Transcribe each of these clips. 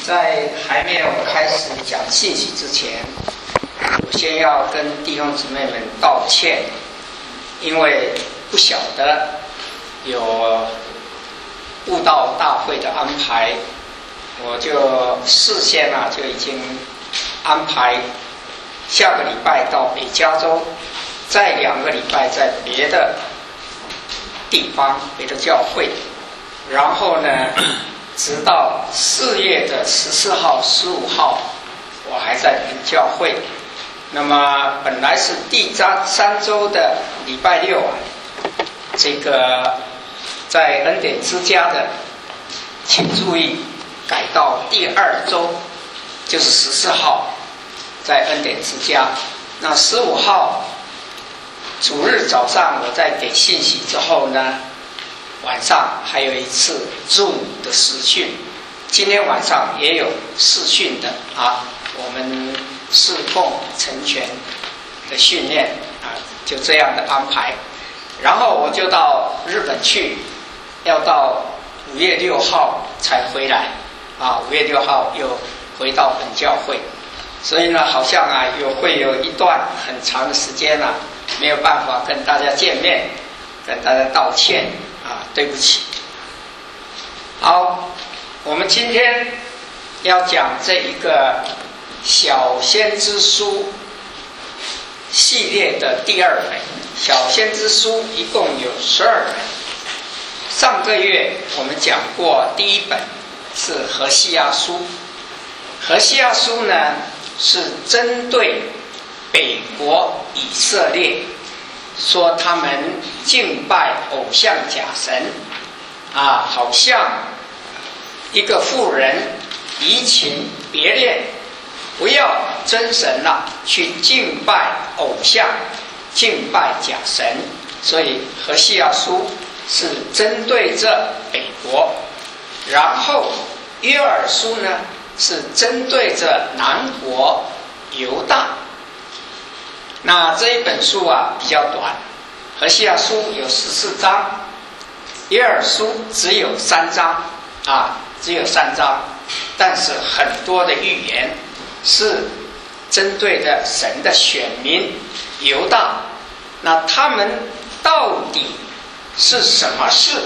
在还没有开始讲信息之前，我先要跟弟兄姊妹们道歉，因为不晓得有布道大会的安排，我就事先就已经安排下个礼拜到北加州，再2个礼拜在别的地方、别的教会，然后呢，直到4月的14号、15号，我还在本教会。那么本来是第3周的礼拜6这个在恩典之家的，请注意改到第2周，就是14号，在恩典之家。那15号主日早上我在给信息之后呢，晚上还有一次 Zoom 的视讯，今天晚上也有视讯的我们侍奉成全的训练就这样的安排。然后我就到日本去，要到5月6号才回来5月6号又回到本教会，所以呢好像会有一段很长的时间没有办法跟大家见面，跟大家道歉对不起。好，我们今天要讲这一个小先知书系列的第2本。小先知书一共有12本，上个月我们讲过第1本是何西阿书。何西阿书呢是针对北国以色列，说他们敬拜偶像假神好像一个妇人移情别恋，不要真神去敬拜偶像，敬拜假神。所以何西阿书是针对这北国，然后约珥书呢是针对着南国犹大。那这一本书比较短，何西阿书有14章，约珥书只有3章只有3章，但是很多的预言是针对的神的选民犹大。那他们到底是什么事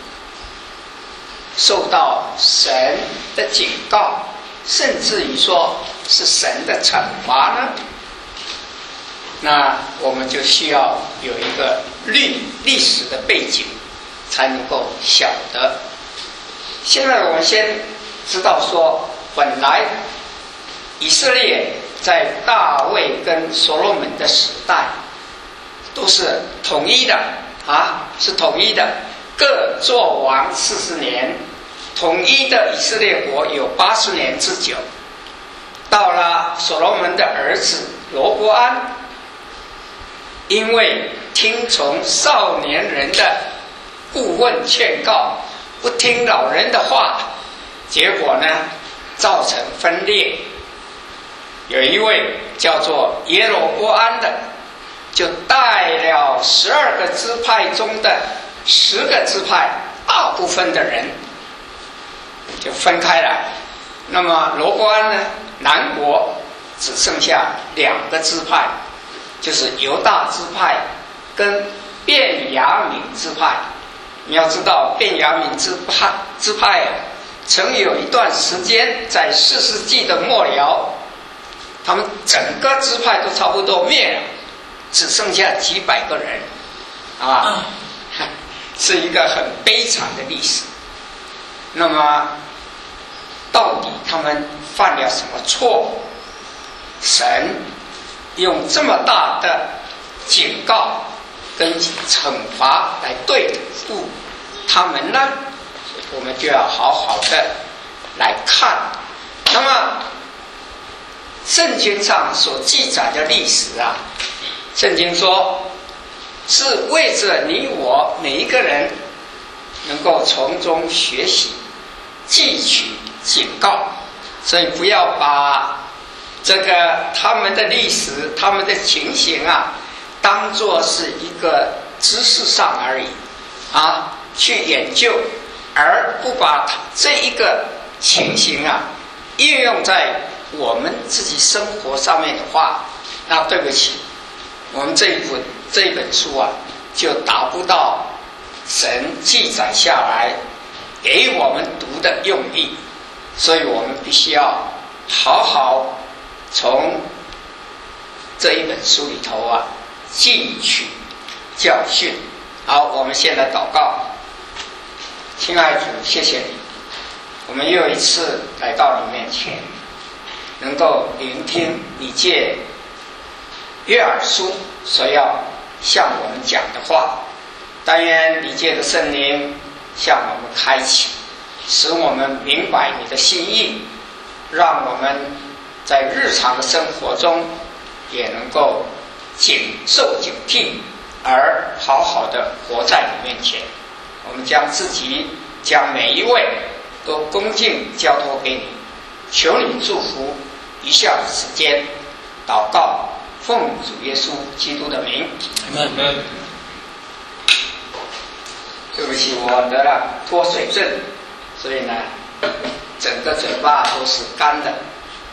受到神的警告，甚至于说是神的惩罚呢？那我们就需要有一个历史的背景才能够晓得。现在我们先知道说，本来以色列在大卫跟所罗门的时代都是统一的是统一的，各作王40年，统一的以色列国有80年之久。到了所罗门的儿子罗波安，因为听从少年人的顾问劝告，不听老人的话，结果呢造成分裂。有一位叫做耶罗波安的，就带了12个支派中的10个支派大部分的人就分开来。那么罗波安呢，南国只剩下2个支派，就是犹大支派跟便雅悯支派。你要知道便雅悯支派曾有一段时间在4世纪的末了，他们整个支派都差不多灭了，只剩下几百个人是一个很悲惨的历史。那么到底他们犯了什么错误？神用这么大的警告跟惩罚来对付他们呢？我们就要好好的来看。那么圣经上所记载的历史圣经说是为着你我每一个人能够从中学习，汲取警告。所以不要把这个他们的历史、他们的情形当作是一个知识上而已去研究，而不把这一个情形应用在我们自己生活上面的话，那对不起，我们这一本书啊，就达不到神记载下来给我们读的用意。所以我们必须要好好从这一本书里头啊汲取教训。好，我们先来祷告。亲爱的主，谢谢你，我们又一次来到你面前，能够聆听你借约珥书所要向我们讲的话。但愿你借着圣灵向我们开启，使我们明白你的心意，让我们在日常的生活中也能够受警惕，而好好的活在你面前。我们将自己将每一位都恭敬交托给你，求你祝福以下的时间。祷告奉主耶稣基督的名，阿们。对不起，我得了脱水症，所以呢整个嘴巴都是干的。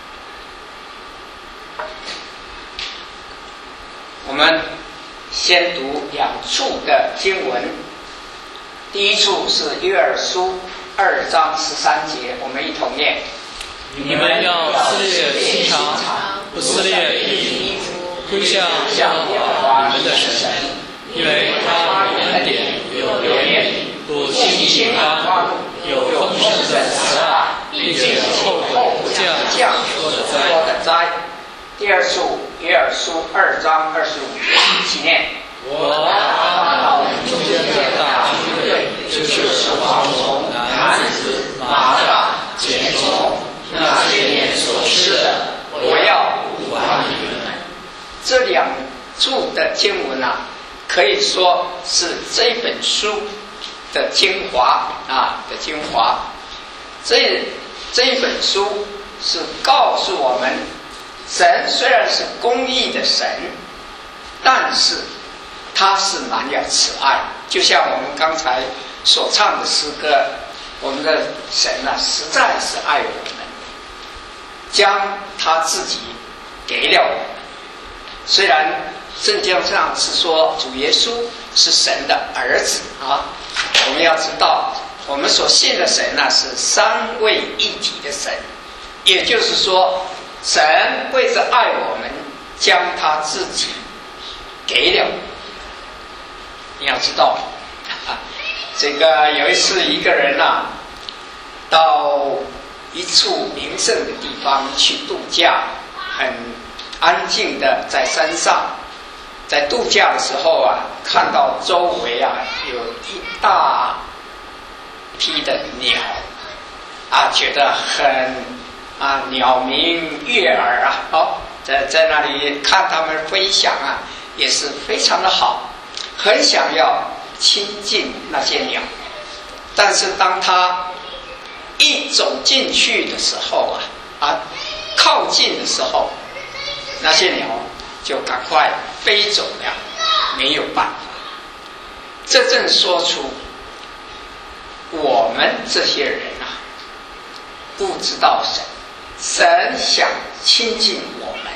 我们先读2处的经文。第一处是约珥书2章13节，我们一同念： 你们要撕裂心肠，不撕裂衣服，归向耶和华你们的神，因为他有恩典，有怜悯，不轻易发怒，有丰盛的慈爱，并且后悔不降说的灾。 第二处约珥书2章25节，一起念： 我看到中间的大军队，就是蝗虫、男子、马大、茧虫，那些年所吃的，我要补还你们。 这2处的经文啊，可以说是这本书的精华啊的精华。这一本书是告诉我们，神虽然是公义的神，但是他是满了慈爱。就像我们刚才所唱的诗歌，我们的神啊实在是爱我们，将他自己给了我们。虽然圣经上是说主耶稣是神的儿子啊，我们要知道我们所信的神啊是3位一体的神，也就是说神为着爱我们，将他自己给了我们。你要知道这个有一次一个人啊到一处名胜的地方去度假，很安静的在山上，在度假的时候啊，看到周围啊有一大批的鸟啊，觉得很鸟鸣悦耳啊，在那里看它们飞翔啊，也是非常的好，很想要亲近那些鸟。但是当他一走进去的时候靠近的时候，那些鸟就赶快飞走了，没有办法。这正说出我们这些人不知道神，神想亲近我们，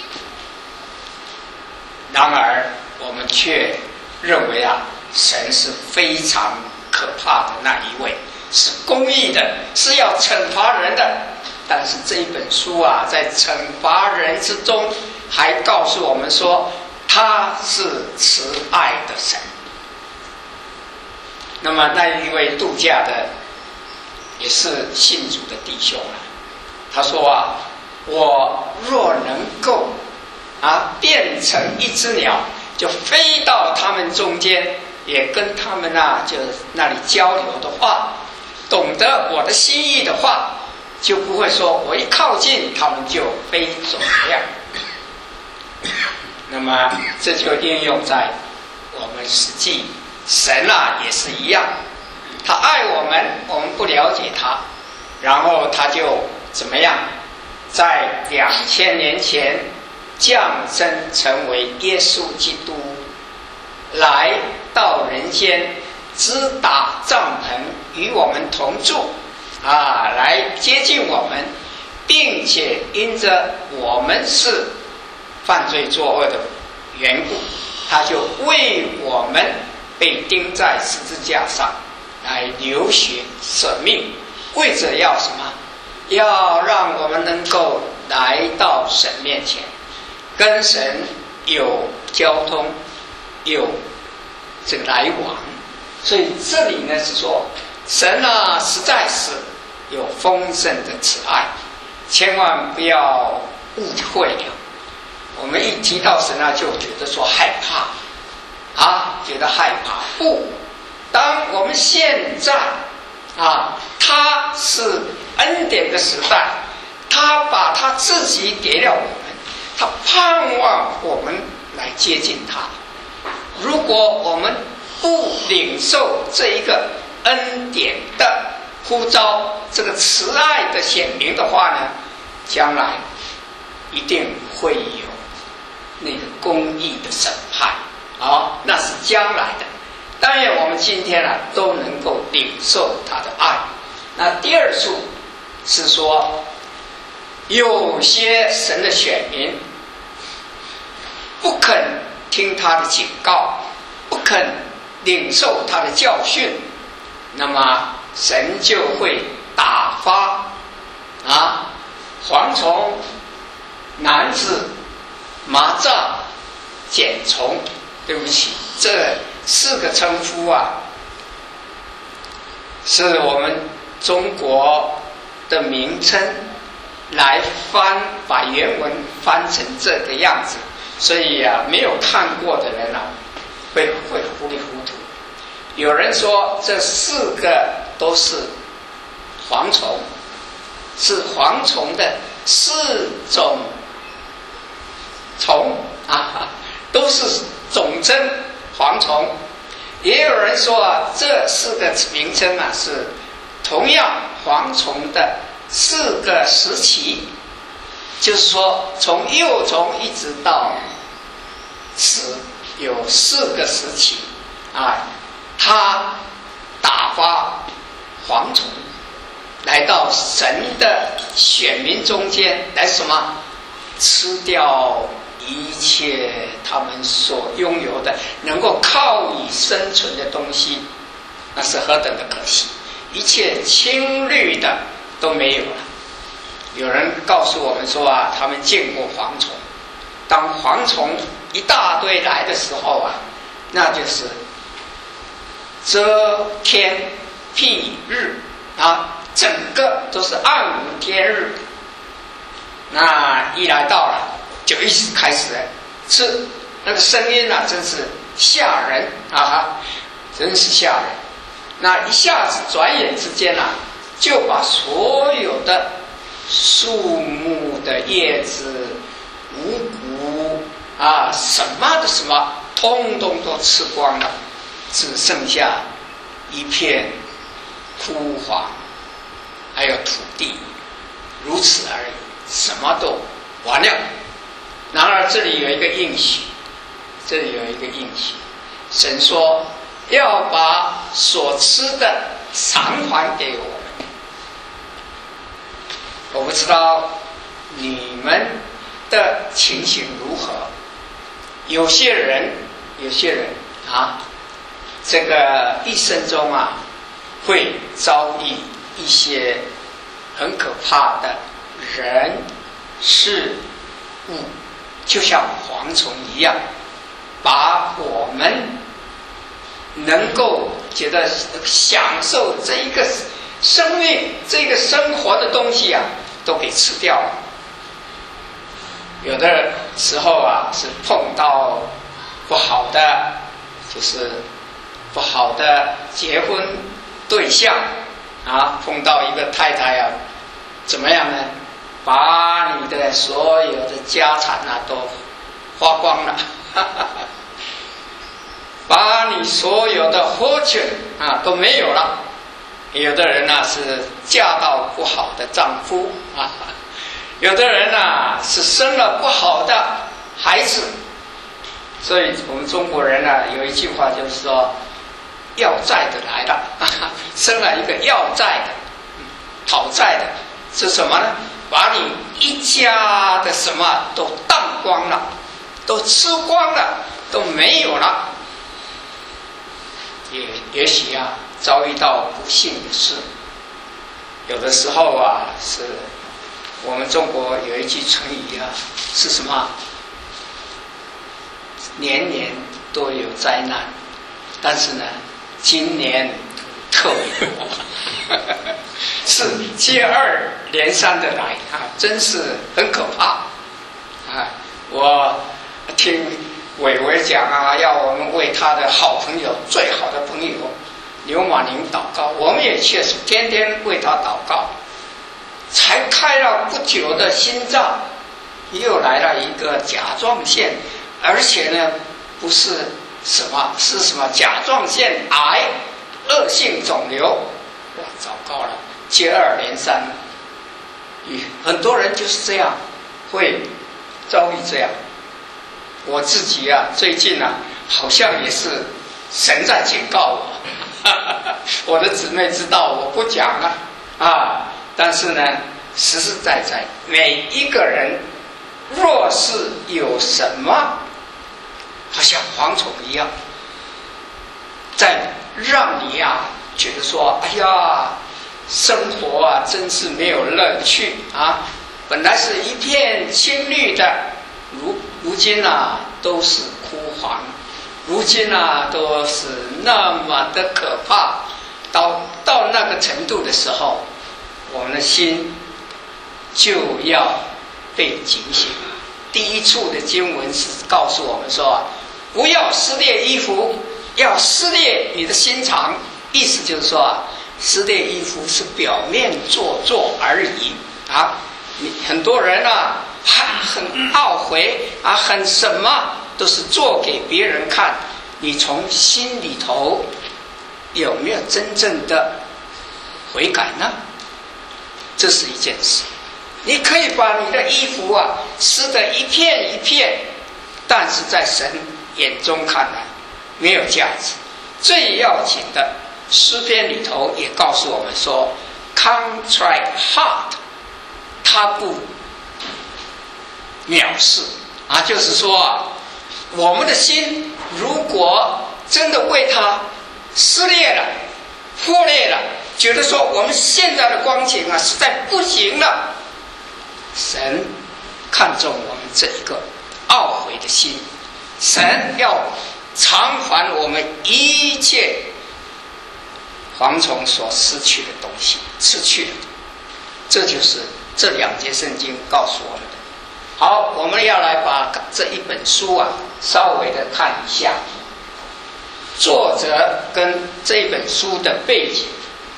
然而我们却认为神是非常可怕的那一位，是公义的，是要惩罚人的。但是这一本书在惩罚人之中，还告诉我们说他是慈爱的神。那么那一位度假的也是信主的弟兄他说我若能够变成一只鸟，就飞到他们中间，也跟他们就那里交流的话，懂得我的心意的话，就不会说我一靠近他们就飞走了。那么这就应用在我们实际，神也是一样，他爱我们，我们不了解他，然后他就怎么样，在2000年前降生成为耶稣基督，来到人间，支搭帐篷与我们同住来接近我们， 并且因着我们是犯罪作恶的缘故，他就为我们被钉在十字架上来流血舍命，为着要什么？要让我们能够来到神面前，跟神有交通，有这个来往。所以这里呢是说，神啊实在是有丰盛的慈爱，千万不要误会了。我们一提到神啊，就觉得说害怕啊，觉得害怕。不，当我们现在啊，他是恩典的时代，他把他自己给了我们，他盼望我们来接近他。如果我们不领受这一个恩典的呼召，这个慈爱的显明的话呢，将来一定会有那个公义的审判啊，那是将来的。当然我们今天啊都能够领受他的爱。那第二处是说，有些神的选民不肯听他的警告，不肯领受他的教训，那么神就会打发蝗虫、男子、麻瘴、茧虫。对不起，这4个称呼啊，是我们中国的名称来把原文翻成这个样子，所以啊，没有看过的人啊，会糊里糊涂。有人说这4个都是蝗虫，是蝗虫的4种虫啊，都是总称蝗虫。也有人说啊，这4个名称啊是同样蝗虫的4个时期，就是说从幼虫一直到死有4个时期啊，他打发蝗虫来到神的选民中间来什么？吃掉一切他们所拥有的能够靠以生存的东西，那是何等的可惜！一切青绿的都没有了。有人告诉我们说啊，他们见过蝗虫，当蝗虫一大堆来的时候啊，那就是遮天蔽日啊，整个都是暗无天日。那一来到了，就一直开始吃，那个声音啊，真是吓人啊，真是吓人。那一下子转眼之间啊，就把所有的树木的叶子、五谷啊，什么的什么，通通都吃光了，只剩下一片枯黄，还有土地，如此而已，什么都完了。然而这里有一个应许，神说要把所吃的偿还给我们。我不知道你们的情形如何，有些人啊，这个一生中啊，会遭遇一些很可怕的人事物，就像蝗虫一样，把我们能够觉得享受这一个生命、这个生活的东西啊，都给吃掉了。有的时候啊，是碰到不好的，就是不好的结婚对象啊，碰到一个太太啊，怎么样呢？把你的所有的家产啊都花光了，把你所有的fortune啊都没有了。有的人啊是嫁到不好的丈夫啊，有的人啊是生了不好的孩子。所以我们中国人啊有一句话就是说，要债的来了，生了一个要债的、讨债的，是什么呢？ 把你一家的什么都荡光了，都吃光了，都没有了。也许啊，遭遇到不幸的事。有的时候啊，是我们中国有一句成语啊，是什么？年年都有灾难，但是呢，今年特别多，是接二连三的来啊，真是很可怕啊！我听伟伟讲啊，要我们为他的好朋友、最好的朋友刘马宁祷告，我们也确实天天为他祷告。才开了不久的心脏，又来了一个甲状腺，而且呢，不是什么，是什么甲状腺癌恶性肿瘤，哇，糟糕了，接二连三。很多人就是这样，会遭遇这样。我自己啊，最近啊，好像也是神在警告我。我的姊妹知道我不讲啊，但是呢，实实在在每一个人，若是有什么，好像蝗虫一样，在让你啊觉得说，哎呀，生活啊真是没有乐趣啊，本来是一片青绿的，如今啊都是枯黄。如今啊，都是那么的可怕，到那个程度的时候，我们的心就要被警醒。第一处的经文是告诉我们说，不要撕裂衣服，要撕裂你的心肠。意思就是说，撕裂衣服是表面做作而已啊。很多人啊，很懊悔啊，很什么。都是做给别人看，你从心里头有没有真正的悔改呢？这是一件事。你可以把你的衣服啊撕得一片一片，但是在神眼中看来没有价值。最要紧的，诗篇里头也告诉我们说 ，contrite heart， 他不藐视啊，就是说啊。我们的心如果真的为它撕裂了、破裂了，觉得说我们现在的光景啊实在不行了，神看重我们这一个懊悔的心，神要偿还我们一切蝗虫所失去的东西，失去的。这就是这两节圣经告诉我们的。好，我们要来把这一本书啊稍微的看一下作者跟这本书的背景。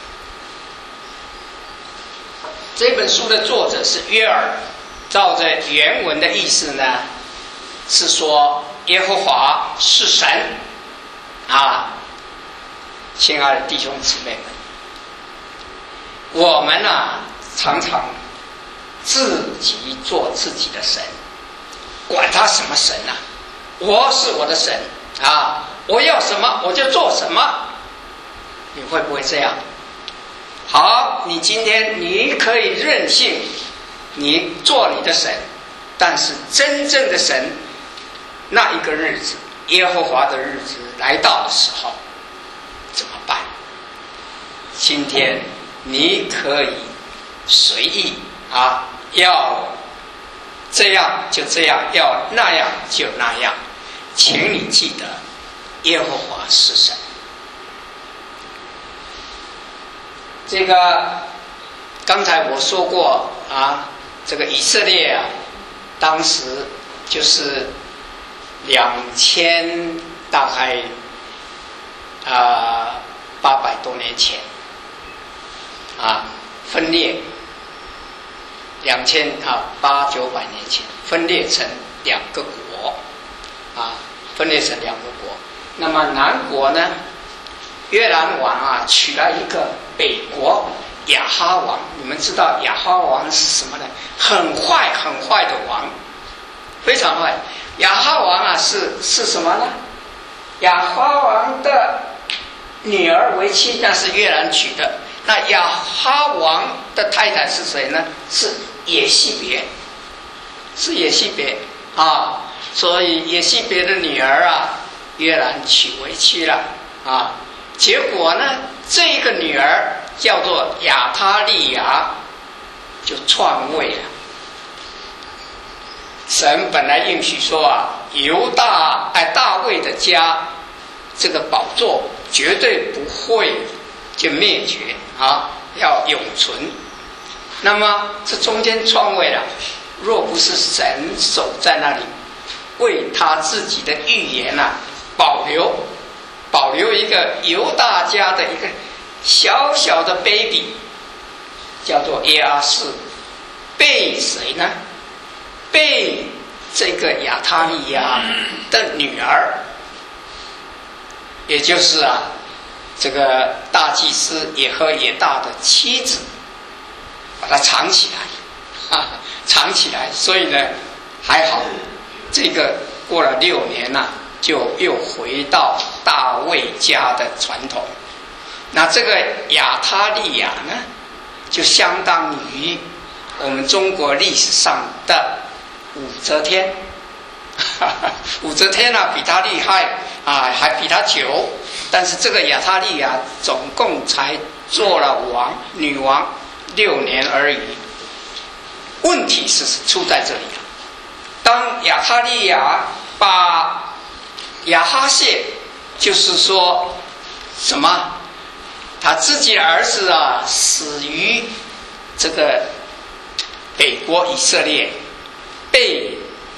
这本书的作者是约珥，照着原文的意思呢，是说耶和华是神啊。亲爱的弟兄姊妹们，我们啊常常自己做自己的神，管他什么神啊，我是我的神啊，我要什么我就做什么。你会不会这样？好，你今天你可以任性，你做你的神，但是真正的神，那一个日子，耶和华的日子来到的时候怎么办？今天你可以随意啊，要这样就这样，要那样就那样，请你记得耶和华是神。这个刚才我说过啊，这个以色列啊，当时就是2000大概800多年前啊分裂，800-900年前分裂成两个国啊，分裂成两个国。那么南国呢，约兰王啊娶了一个北国亚哈王。你们知道亚哈王是什么呢？很坏很坏的王，非常坏。亚哈王啊是什么呢？亚哈王的女儿为妻，那是约兰娶的。那亚哈王的太太是谁呢？是耶西别，是耶西别啊，所以耶西别的女儿啊，约兰娶回去了啊。结果呢，这个女儿叫做亚他利雅，就篡位了。神本来应许说啊，大卫的家这个宝座绝对不会就灭绝啊，要永存。那么这中间篡位了，若不是神守在那里，为他自己的预言啊保留一个犹大家的一个小小的 baby， 叫做耶阿士，被谁呢？被这个亚他利雅的女儿，也就是啊这个大祭司耶和耶大的妻子，把它藏起来，藏起来。所以呢，还好，这个过了6年呐，就又回到大卫家的传统。那这个亚他利雅呢，就相当于我们中国历史上的武则天。武则天啊，比他厉害啊，还比他久。但是这个亚他利雅总共才做了女王6年而已。问题是出在这里啊。当亚他利雅把亚哈谢，就是说什么？他自己的儿子啊，死于这个北国以色列，被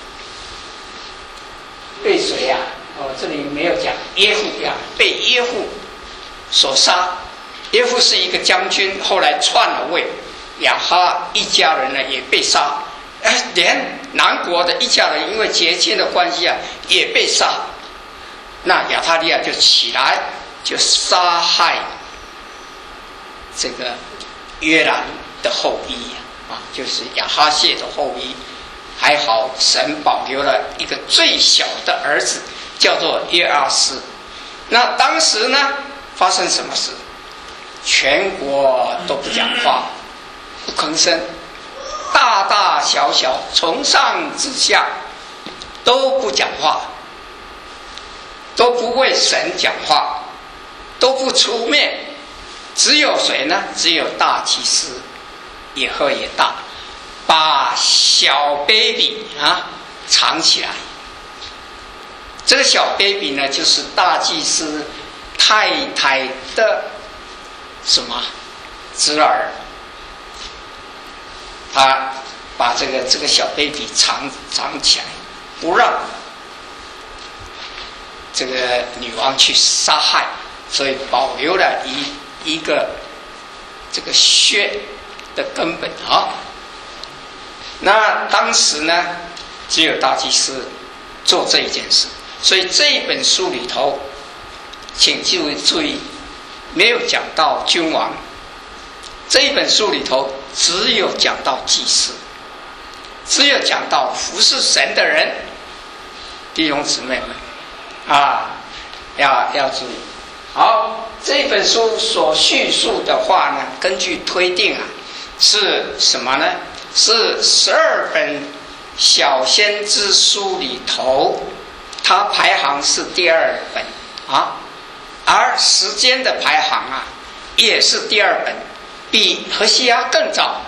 谁啊？这里没有讲耶户呀，被耶户所杀。耶户是一个将军，后来篡了位，亚哈一家人呢也被杀，连南国的一家人因为结亲的关系啊也被杀。那亚他利雅就起来就杀害这个约兰的后裔啊，就是亚哈谢的后裔。还好神保留了一个最小的儿子，叫做约阿斯。那当时呢，发生什么事？全国都不讲话，不吭声，大大小小从上至下都不讲话，都不为神讲话，都不出面。只有谁呢？只有大祭司耶和耶大把小 baby 啊藏起来。这个小 baby 呢，就是大祭司太太的什么侄儿，他把这个小 baby 藏起来，不让这个女王去杀害，所以保留了一个这个血的根本啊。那当时呢，只有大祭司做这一件事，所以这一本书里头，请注意，没有讲到君王。这一本书里头只有讲到祭司，只有讲到服侍神的人。弟兄姊妹们啊，要注意。好，这本书所叙述的话呢，根据推定啊，是什么呢？是12本小先知书里头，它排行是第2本啊，而时间的排行啊，也是第2本，比何西阿更早，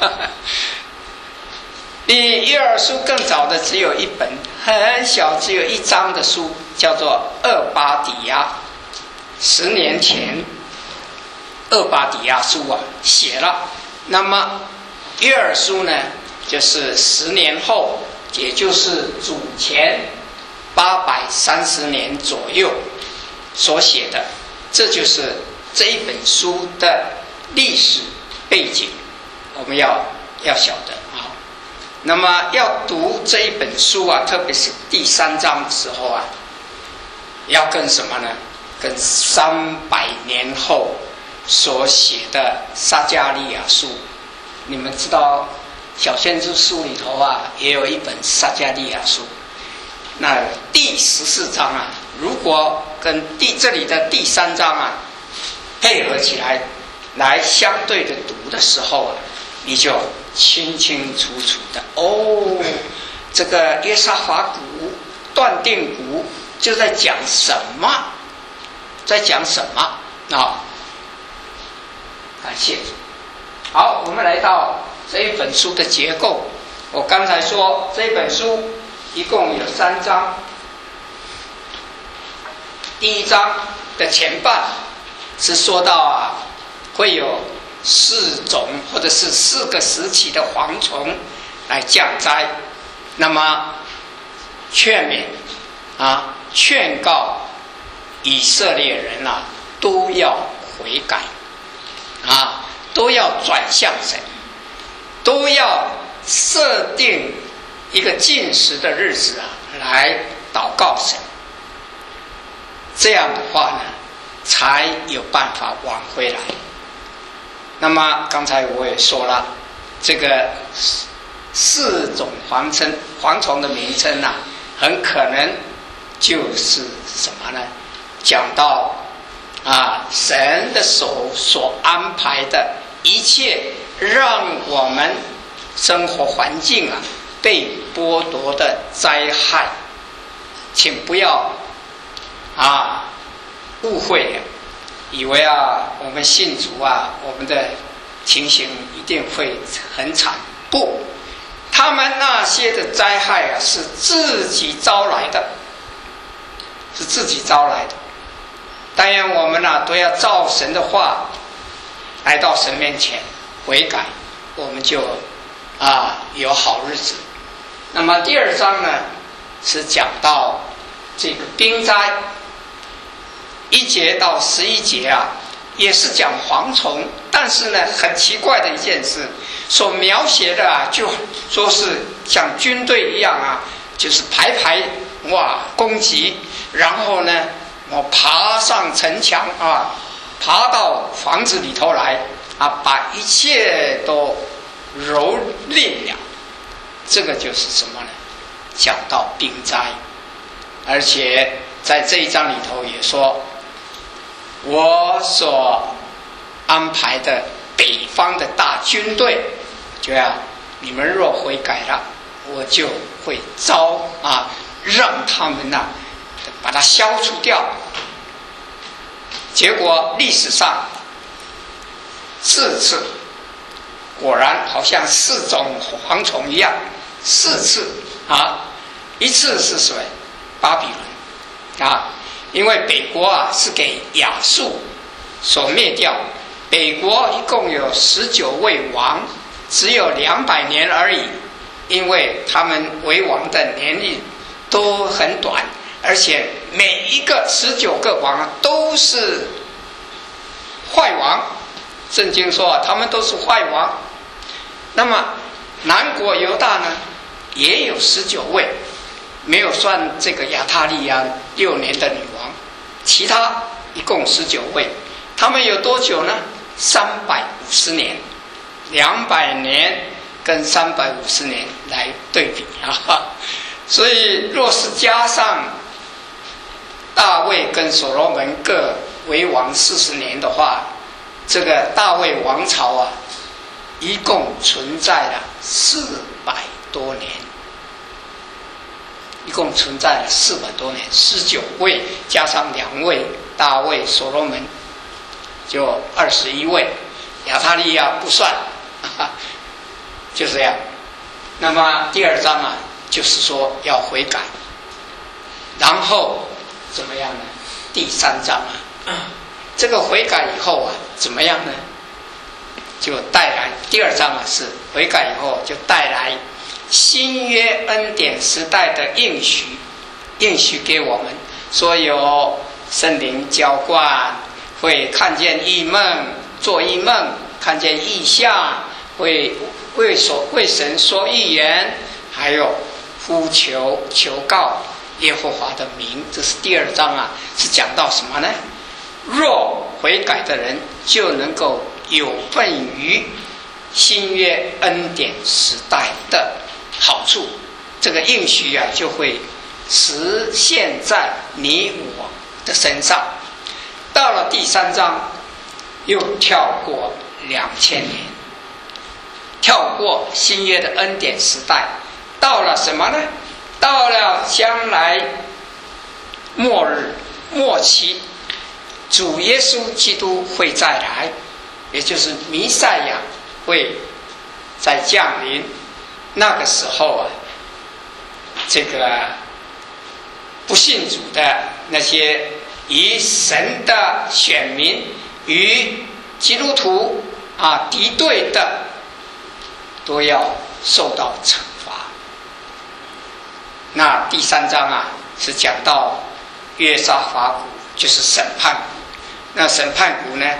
比约珥书更早的只有1本，很小，只有1章的书，叫做厄巴底亚。10年前，厄巴底亚书啊写了，那么约珥书呢，就是10年后，也就是主前830年左右所写的，这就是这一本书的历史背景，我们要晓得啊。那么要读这一本书啊，特别是第3章的时候啊，要跟什么呢？跟300年后所写的撒迦利亚书。你们知道小先知书里头啊，也有一本撒迦利亚书。那第14章啊，如果跟这里的第3章啊配合起来，来相对的读的时候啊，你就清清楚楚的。哦，这个约沙法谷、断定谷就在讲什么？在讲什么啊？感谢。好，我们来到这一本书的结构。我刚才说这本书一共有3章，第1章的前半是说到会有4种或者是4个时期的蝗虫来降灾，那么劝勉劝告以色列人都要悔改都要转向神，都要设定一个禁食的日子来祷告神，这样的话呢才有办法挽回来。那么刚才我也说了，这个4种蝗虫的名称很可能就是什么呢？讲到神的手所安排的一切让我们生活环境被剥夺的灾害，请不要误会以为我们信主我们的情形一定会很惨。不，他们那些的灾害是自己招来的，是自己招来的。当然我们都要照神的话来到神面前悔改，我们就有好日子。那么第2章呢是讲到这个兵灾1节到11节也是讲蝗虫，但是呢很奇怪的一件事，所描写的就说是像军队一样就是排攻击，然后呢我爬上城墙爬到房子里头来把一切都蹂躏了。这个就是什么呢？讲到兵灾，而且在这一章里头也说，我所安排的北方的大军队，你们若悔改了，我就会让他们把它消除掉。结果历史上4次，果然好像4种蝗虫一样，4次一次是谁？巴比伦因为北国是给亚述所灭掉，北国一共有19位王，只有200年而已，因为他们为王的年龄都很短，而且每一个19个王都是坏王，圣经说他们都是坏王。那么南国犹大呢也有19位，没有算这个亚他利亚6年的女王，其他一共19位。他们有多久呢？350年，200年跟350年来对比所以若是加上大卫跟所罗门各为王40年的话，这个大卫王朝一共存在了400多年，一共存在了400多年，19位加上2位大卫所罗门就21位，亚他利亚不算就这样。那么第2章就是说要悔改，然后怎么样呢？第3章这个悔改以后怎么样呢？就带来第2章是悔改以后就带来新约恩典时代的应许给我们，说有圣灵浇灌，会看见异梦，做异梦，看见异象，会为神说预言，还有呼求求告耶和华的名。这是第2章是讲到什么呢？若悔改的人就能够有份于新约恩典时代的好处，这个应许就会实现在你我的身上。到了第3章又跳过2000年， 跳过新约的恩典时代，到了什么呢？到了将来末日末期，主耶稣基督会再来，也就是弥赛亚会再降临。那个时候啊，这个不信主的那些与神的选民与基督徒敌对的，都要受到惩罚。那第3章是讲到约沙法谷，就是审判谷。那审判谷呢，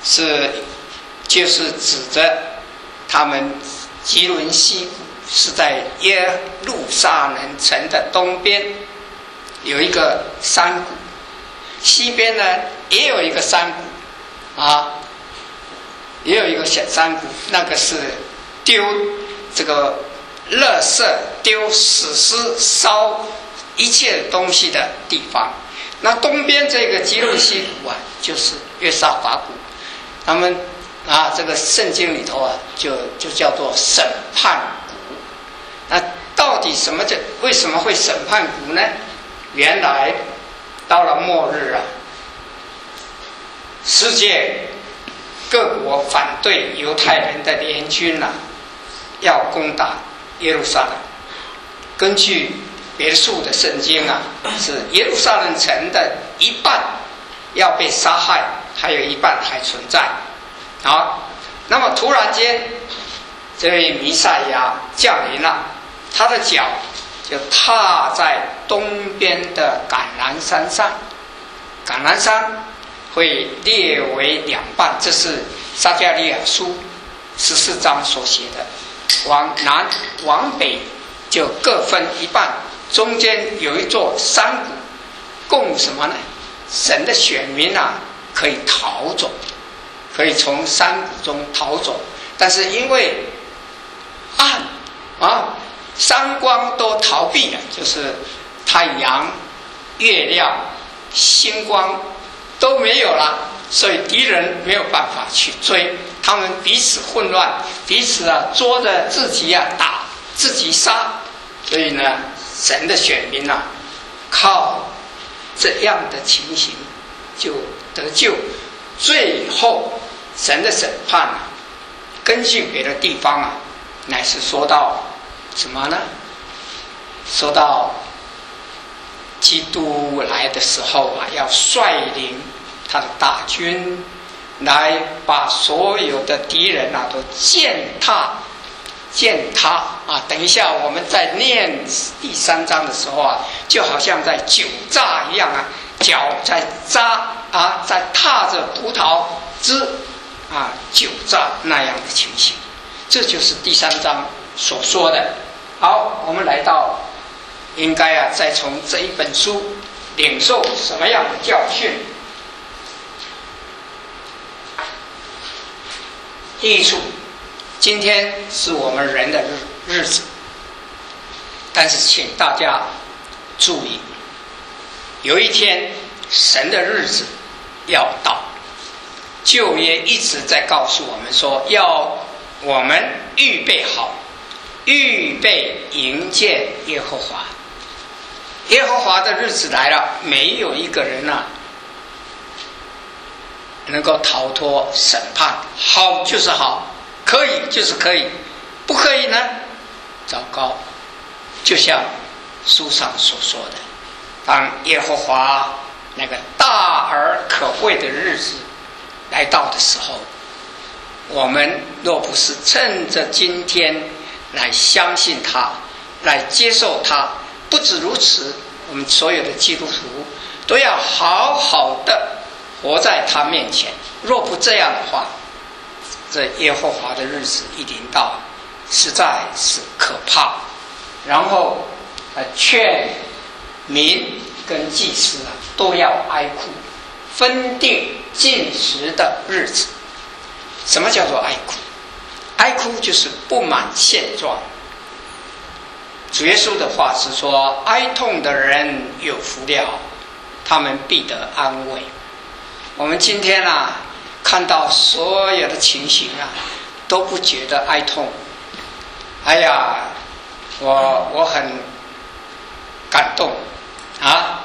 就是指着他们吉伦西谷是在耶路撒冷城的东边有一个山谷，西边呢也有一个山谷也有一个小山谷，那个是丢这个垃圾、丢死尸、烧一切东西的地方。那东边这个吉伦西谷就是约沙法谷。他们这个圣经里头就叫做审判谷。那到底为什么会审判谷呢？原来到了末日世界各国反对犹太人的联军要攻打耶路撒冷。根据别书的圣经是耶路撒冷城的一半要被杀害，还有一半还存在。那么突然间，这位弥赛亚降临了，他的脚就踏在东边的橄榄山上。橄榄山会列为2半，这是撒迦利亚书14章所写的，往南往北就各分一半，中间有一座山谷，供什么呢？神的选民可以逃走，可以从山谷中逃走。但是因为暗三光都逃避了，就是太阳、月亮、星光都没有了，所以敌人没有办法去追，他们彼此混乱，彼此捉着自己打，自己杀。所以呢，神的选民靠这样的情形就得救。最后神的审判根据别的地方乃是说到什么呢？说到基督来的时候要率领他的大军来把所有的敌人都践踏等一下我们在念第3章的时候就好像在酒榨一样脚在扎在踏着葡萄汁酒榨那样的情形。这就是第3章所说的。好，我们来到应该再从这一本书领受什么样的教训。第一处，今天是我们人的日子，但是请大家注意，有一天神的日子要到。旧约一直在告诉我们说，要我们预备好，预备迎接耶和华。耶和华的日子来了，没有一个人能够逃脱审判。好就是好，可以就是可以，不可以呢，糟糕。就像书上所说的，当耶和华那个大而可畏的日子来到的时候，我们若不是趁着今天来相信他，来接受他，不止如此，我们所有的基督徒都要好好的活在他面前。若不这样的话，这耶和华的日子一临到，实在是可怕。然后劝民跟祭司都要哀哭，分定禁食的日子。什么叫做哀哭？哀哭就是不满现状。主耶稣的话是说，哀痛的人有福了，他们必得安慰。我们今天看到所有的情形都不觉得哀痛， 哎呀，我很感动啊！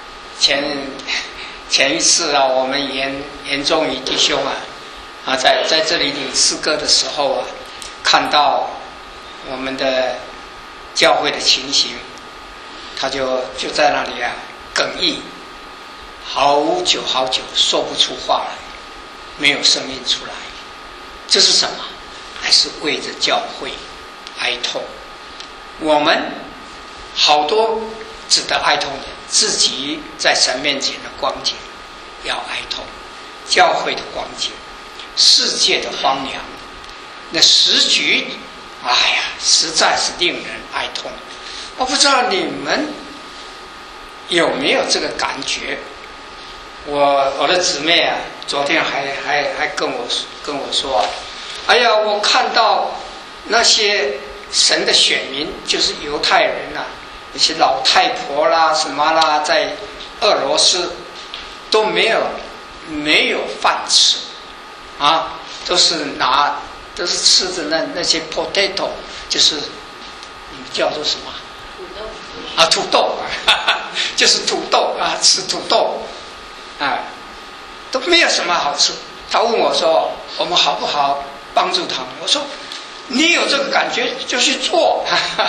前一次啊，我们严宗宇弟兄在这里领诗歌的时候看到我们的教会的情形，他就在那里哽咽，好久说不出话来，没有声音出来。这是什么？还是为着教会哀痛？我们好多值得哀痛的，自己在神面前的光景要哀痛，教会的光景，世界的荒凉，那时局，哎呀，实在是令人哀痛。我不知道你们有没有这个感觉？我的姊妹昨天还跟我说，哎呀，我看到那些神的选民，就是犹太人那些老太婆啦什么啦，在俄罗斯都没有饭吃都是吃着那些 potato， 就是叫做什么土豆就是土豆吃土豆都没有什么好处。他问我说，我们好不好帮助他们？我说，你有这个感觉就去做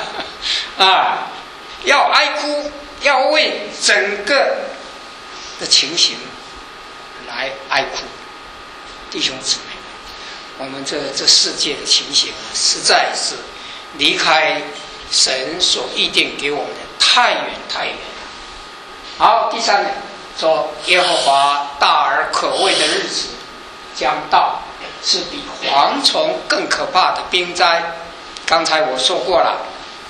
要哀哭，要为整个的情形来哀哭。弟兄姊妹，我们这世界的情形实在是离开神所预定给我们的太远太远了。好，第三点说，耶和华大而可畏的日子将到，是比蝗虫更可怕的兵灾。刚才我说过了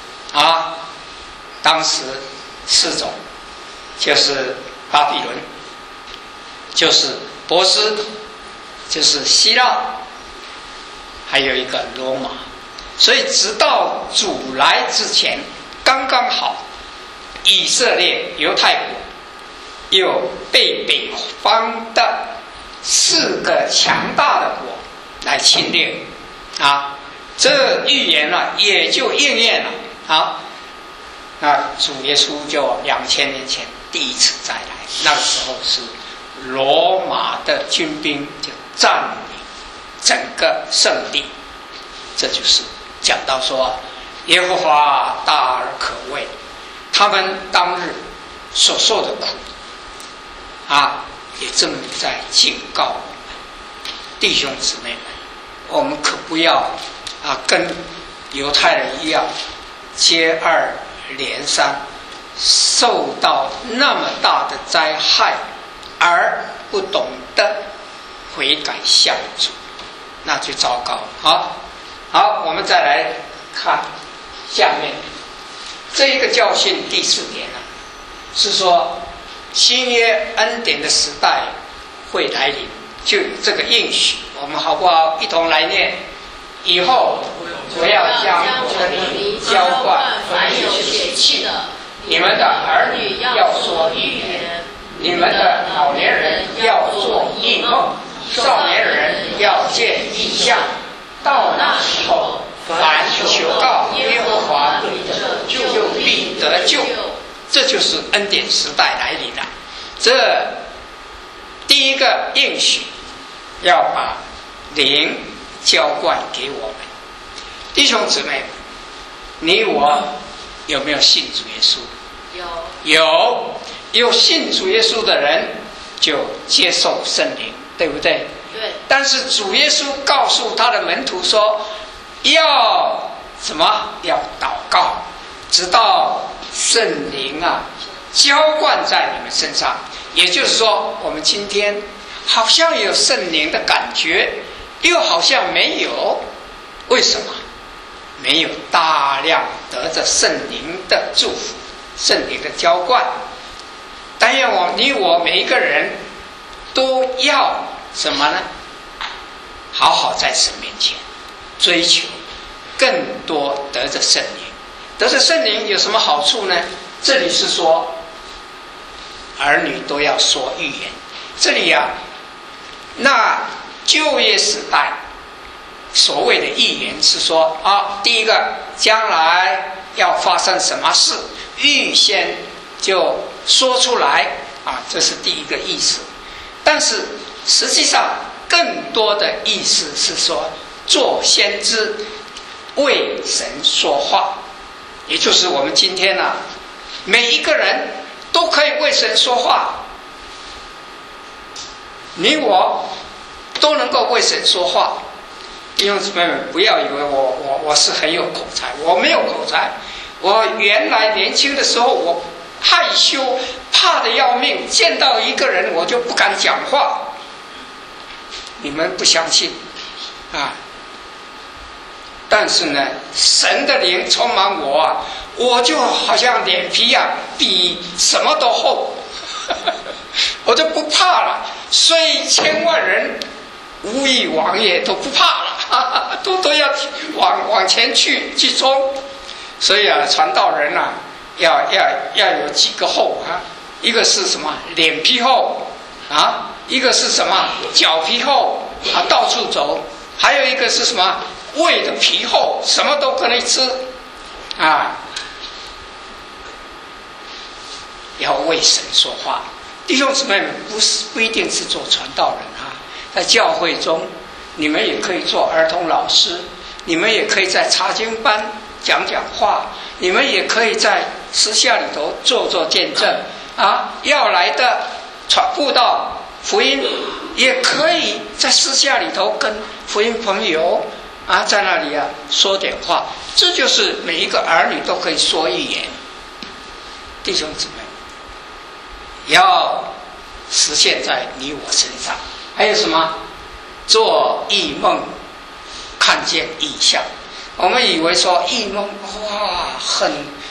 当时4种，就是巴比伦，就是波斯，就是希腊，还有一个罗马。所以直到主来之前，刚刚好以色列犹太国又被北方的4个强大的国来侵略这预言也就应验了那主耶稣就2000年前第一次再来，那个时候是罗马的军兵就占领整个圣地。这就是讲到说，耶和华大而可畏，他们当日所受的苦也正在警告我们弟兄姊妹们，我们可不要跟犹太人一样接二连三受到那么大的灾害而不懂得悔改向主，那就糟糕。好，我们再来看下面这一个教训。第4点是说新约恩典的时代会来临，就有这个应许。我们好不好一同来念？以后我要将我的灵浇灌凡有血气的， 你们的儿女要说预言，你们的老年人要做异梦，少年人要见异象。到那时候，凡求告耶和华就必得救。这就是恩典时代来临了。这第一个应许，要把灵浇灌给我们。弟兄姊妹，你我有没有信主耶稣？有信主耶稣的人就接受圣灵，对不对？ 对。 但是主耶稣告诉他的门徒说，要什么？要祷告，直到圣灵浇灌在你们身上。也就是说，我们今天好像有圣灵的感觉，又好像没有。为什么？没有大量得着圣灵的祝福，圣灵的浇灌。但愿你我每一个人都要什么呢？好好在神面前追求更多得着圣灵。得着圣灵有什么好处呢？这里是说儿女都要说预言。这里那旧约时代所谓的预言是说啊，第一个将来要发生什么事，预先就说出来啊，这是第一个意思。但是实际上更多的意思是说，做先知，为神说话，也就是我们今天啊，每一个人都可以为神说话，你我都能够为神说话。弟兄姊妹们，不要以为我是很有口才，我没有口才。我原来年轻的时候，我害羞，怕得要命，见到一个人我就不敢讲话。你们不相信啊？但是呢，神的灵充满我啊，我就好像脸皮啊比什么都厚，我就不怕了。虽千万人无以往也，都不怕了，都要往前去冲。所以啊，传道人啊，要有几个厚啊，一个是什么脸皮厚啊，一个是什么脚皮厚啊，到处走，还有一个是什么胃的皮厚，什么都可以吃啊。要为神说话，弟兄姊妹们，不一定是做传道人啊，在教会中，你们也可以做儿童老师，你们也可以在查经班讲话，你们也可以在私下里头做见证啊。要来的布道福音，也可以在私下里头跟福音朋友啊，在那里啊说点话。这就是每一个儿女都可以说预言。弟兄姊妹，要实现在你我身上。还有什么？做异梦，看见异象。我们以为说异梦哇很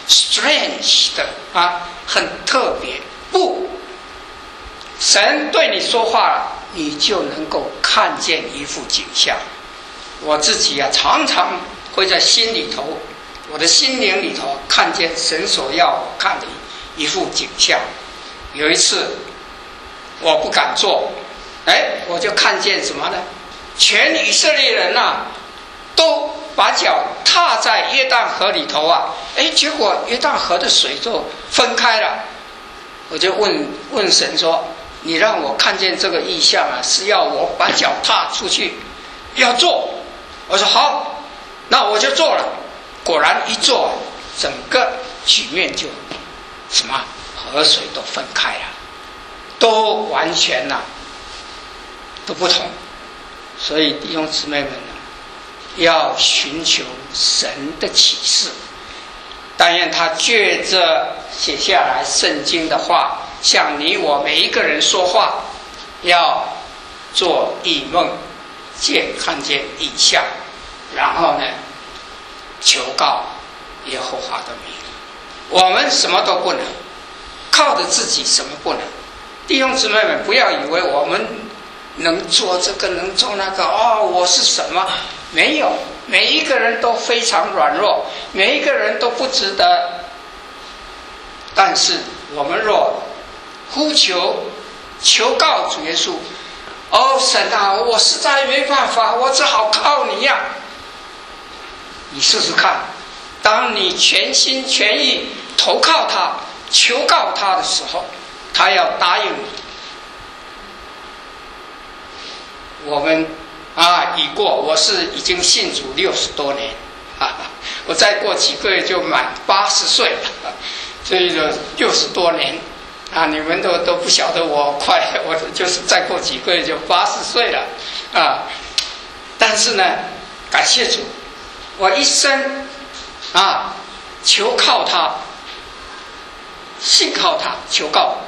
strange 的啊，很特别。不，神对你说话了，你就能够看见一幅景象。我自己啊，常常会在心里头，我的心灵里头看见神所要我看的一幅景象。有一次我不敢做，我就看见什么呢？全以色列人啊，都把脚踏在约旦河里头啊，结果约旦河的水就分开了。我就问神说，你让我看见这个异象啊，是要我把脚踏出去，要做。我说好，那我就做了。果然一做，整个局面就什么河水都分开了，都完全都不同。所以弟兄姊妹们要寻求神的启示，但愿他借着写下来圣经的话，向你我每一个人说话，要做异梦，看见异象，然后呢求告耶和华的名。我们什么都不能，靠着自己什么不能。弟兄姊妹们，不要以为我们能做这个能做那个我是什么？没有，每一个人都非常软弱，每一个人都不值得。但是我们若呼求告主耶稣，神啊，我实在没办法，我只好靠你呀。你试试看，当你全心全意投靠他，求告他的时候，他要答应你。我们我是已经信主60多年我再过几个月就满80岁了，所以说60多年你们都不晓得我就是再过几个月就80岁了但是呢，感谢主，我一生求靠他，信靠他，求告，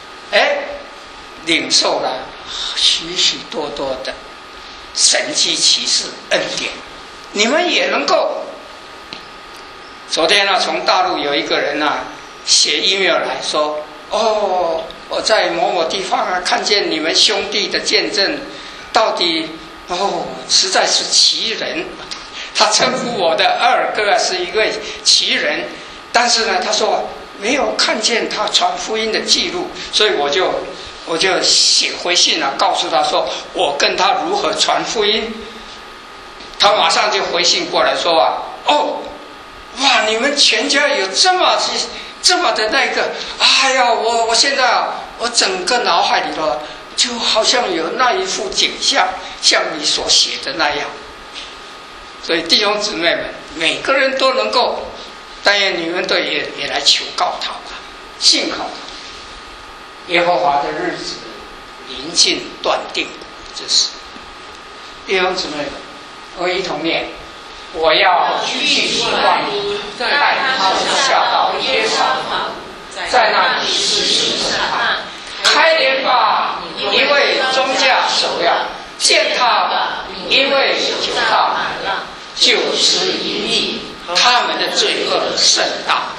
领受了许许多多的神迹奇事恩典。你们也能够。昨天从大陆有一个人写 email 来说，我在某某地方看见你们兄弟的见证，到底实在是奇人。他称呼我的二哥是一位奇人，但是呢，他说没有看见他传福音的记录，所以我就写回信告诉他说我跟他如何传福音。 他马上就回信过来说哦，哇，你们全家有这么的那个，哎呀，我现在我整个脑海里头就好像有那一幅景象，像你所写的那样。所以弟兄姊妹们，每个人都能够，但愿你们都也来求告他吧，信靠他。耶和华的日子临近断定之时，弟兄姊妹们，我一同念：我要举起万民，带他们下到耶沙法，在那里施行审判。开镰吧，因为庄稼熟了；践踏吧，因为酒大满了。就是因义，他们的罪恶甚大。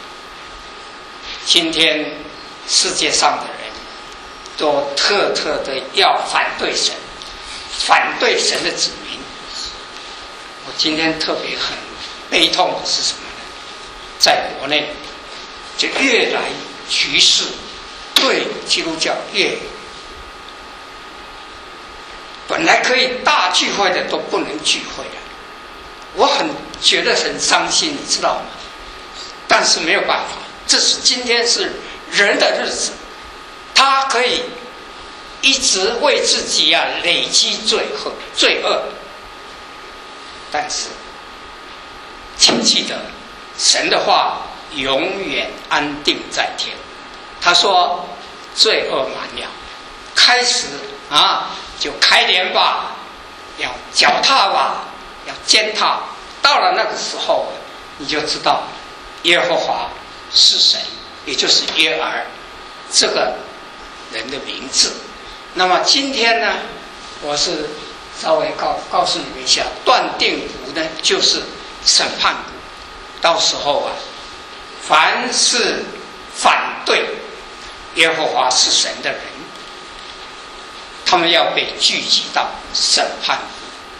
今天世界上的人都特的要反对神，反对神的子民。我今天特别很悲痛的是什么呢？在国内就越来局势对基督教本来可以大聚会的都不能聚会了。我觉得很伤心，你知道吗？但是没有办法，今天是人的日子，他可以一直为自己累积罪恶，但是请记得，神的话永远安定在天。他说：“罪恶满了，开始就开镰吧，要脚踏吧。”要践踏，到了那个时候，你就知道耶和华是神，也就是约珥这个人的名字。那么今天呢，我是稍微告诉你们一下，断定谷呢就是审判谷。到时候凡是反对耶和华是神的人，他们要被聚集到审判谷。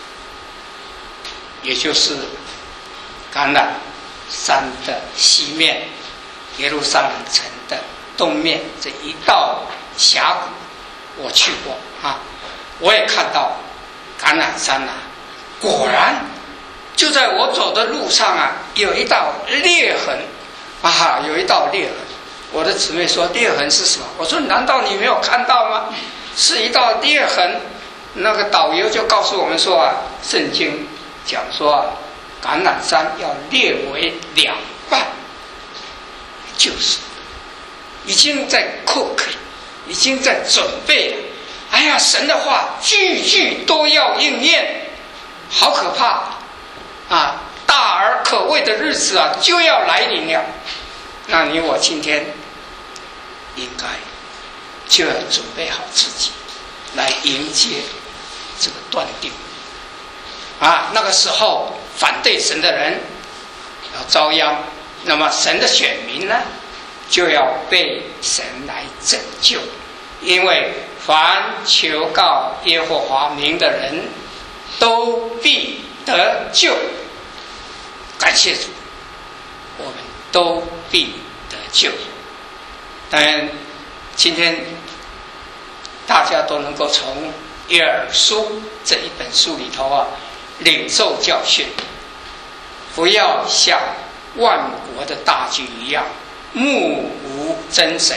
也就是橄榄山的西面，耶路撒冷城的东面这一道峡谷，我去过我也看到橄榄山果然就在我走的路上有一道裂痕有一道裂痕。我的姊妹说裂痕是什么？我说难道你没有看到吗？是一道裂痕。那个导游就告诉我们说圣经讲说橄榄山要裂为两半，就是已经在cook，已经在准备了。哎呀，神的话句句都要应验，好可怕大而可畏的日子就要来临了。那你我今天应该就要准备好自己，来迎接这个断定。那个时候反对神的人要遭殃，那么神的选民呢，就要被神来拯救，因为凡求告耶和华名的人都必得救。感谢主，我们都必得救。当然今天大家都能够从约珥书这一本书里头领受教训，不要像万国的大军一样目无真神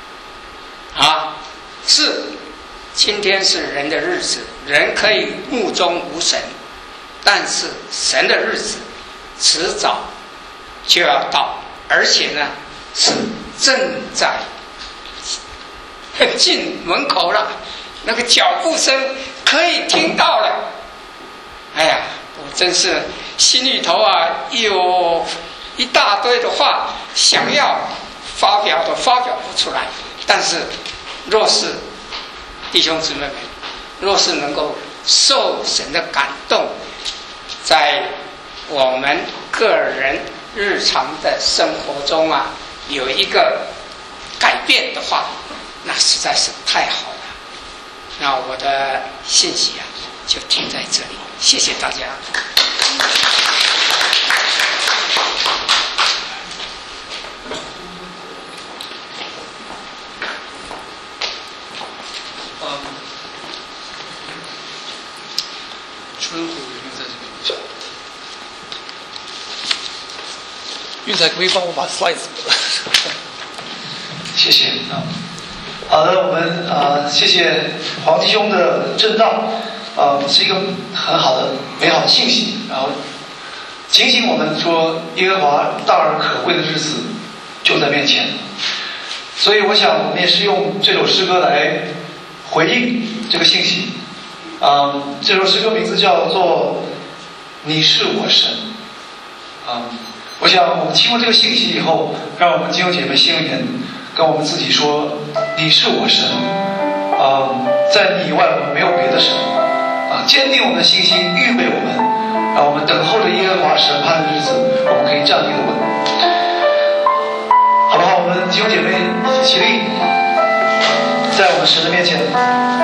是今天是人的日子，人可以目中无神，但是神的日子迟早就要到，而且呢是正在很近门口了，那个脚步声可以听到了。哎呀，我真是心里头有一大堆的话想要发表都发表不出来。但是若是弟兄姊妹们，若是能够受神的感动，在我们个人日常的生活中有一个改变的话，那实在是太好了。那我的信息就停在这里，谢谢大家。 春虎有没有在这边？ 在可以帮我把 slides 谢谢啊。好的，我们谢谢黄弟兄的正道，是一个很好的美好的信息，然后警醒我们说耶和华大而可贵的日子就在面前。所以我想我们也是用这首诗歌来回应这个信息。这首诗歌名字叫做你是我神。我想我们听过这个信息以后，让我们弟兄姐妹心里面跟我们自己说，你是我神，在你以外我们没有别的神，坚定我们的信心，预备我们，让我们等候着耶和华审判的日子，我们可以站立的稳。好不好？我们弟兄姐妹一起起立，在我们神的面前。